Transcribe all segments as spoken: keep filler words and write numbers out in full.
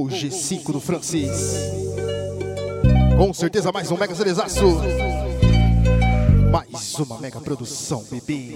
Gol G cinco do Francis. Com certeza mais um mega cerezaço. Mais uma mega produção, bebê.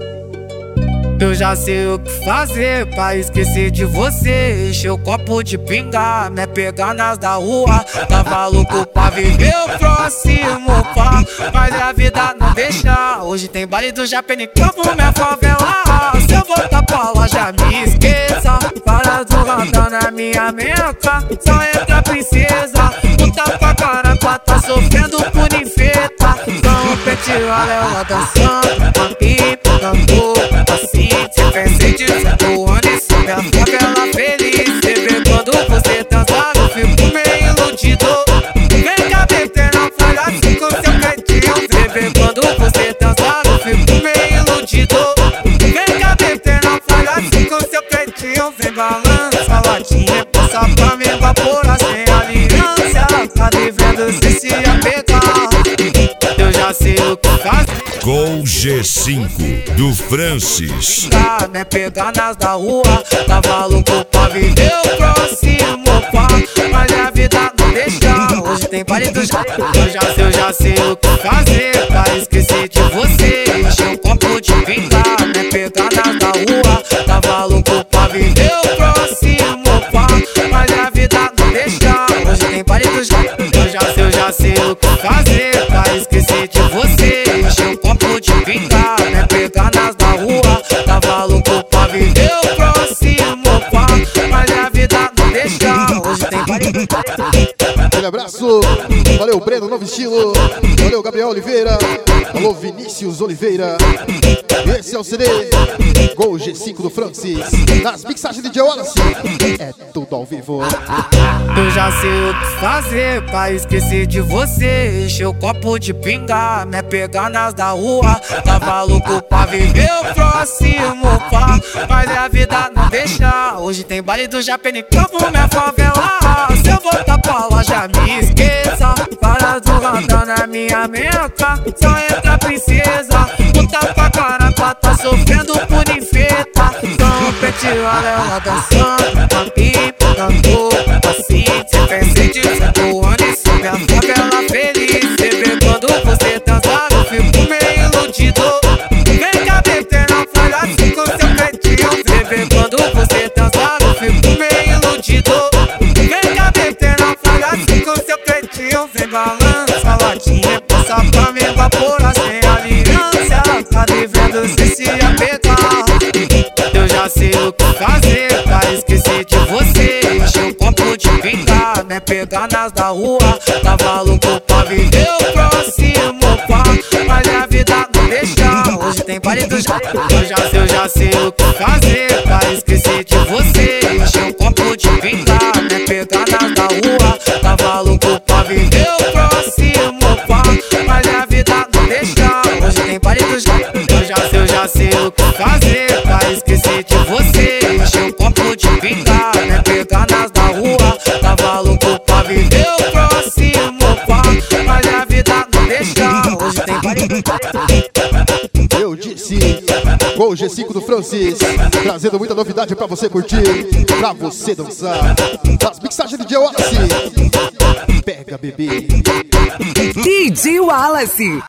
Eu já sei o que fazer pra esquecer de você. Encher o copo de pinga, me pegar nas da rua. Tava louco pra viver o próximo pá, mas a vida não deixa. Hoje tem baile do Japenicampo, minha favela. Se eu voltar pra lá já me esqueça. Para do radar na minha meca, só entra princesa. Puta pra caramba, tá sofrendo por infeta. Então o pet ela dançando, uma pipa, cantou assim. Se pensei de certo ano e soube a favela feliz. Você vê quando você dança, eu fico meio iludido. Vem cá meter na folha assim com seu cantinho. Você vê quando você dança, eu fico meio iludido. Vem cá meter na folha assim com seu cantinho. Vem balança a latinha, passa pra me evaporar sem aliança. Tá devendo se se apegar, eu já sei o que fazer. Gol G cinco do Francis. Tá, me pegar nas da rua. Tava louco pra viver o próximo pá, mas a vida não deixa. Hoje tem baile do Japenicampo. Eu já sei, eu já sei o que fazer pra esquecer de você. Encher um copo de pinga, me pegar nas da rua. Tava louco pra viver o próximo pá, mas a vida não deixa. Hoje tem baile do Japenicampo. Eu já sei, eu já sei o que fazer pra esquecer de você. Encher um copo de pinga, me pegar nas da rua. Tava louco pra viver o próximo pá, mas a vida não deixa. Hoje tem baile do Japenicampo. Aquele abraço, valeu Breno, novo estilo. Valeu Gabriel Oliveira. Alô Vinícius Oliveira. Esse é o C D Gol G cinco do Francis. Nas mixagens de D J Wallace. É tudo ao vivo. Eu já sei o que fazer pra esquecer de você. Encher o copo de pinga, me pegar nas da rua. Tava louco pra viver o próximo pá, mas a vida não deixa. Hoje tem baile do Japenicampo, minha favela. Se eu voltar pra lá já me esqueça. Para do radar na minha meca, só entra princesa. Puta pra caramba, tá sofrendo por infeta. Então o pet ela dançando, uma pipa, cantou assim. Se pensei de certo ano e soube a favela feliz. Você vê quando você dança, eu fico meio iludido. Vem cá meter na folha assim com seu cantinho. Você vê quando você dança, eu fico meio iludido. Vem cá meter na folha assim com seu cantinho. Vem balança a latinha, passa pra me evaporar sem aliança. Tá devendo se se apegar, eu já sei o que fazer pra esquecer de você. Encher um copo de pinga, me pegar nas da rua. Tava louco pra viver o próximo pá, mas a vida não deixa. Hoje tem baile do Japenicampo. Eu já sei, eu já sei o que fazer pra esquecer de você. Encher um copo de pinga, me pegar nas da rua. Tava louco pra viver o próximo pá, mas a vida não deixa. Hoje tem baile do Japenicampo. Eu já sei, eu já sei o que fazer pra esquecer de você. Encher um copo de pinga, me pegar nas da rua. Tava louco pra viver o próximo pá, mas a vida não deixa. Hoje tem baile do Japenicampo. Eu disse Gol G cinco do Francis, trazendo muita novidade pra você curtir, pra você dançar. Nas mixagens de D J Wallace. Pega, bebê. D J Wallace.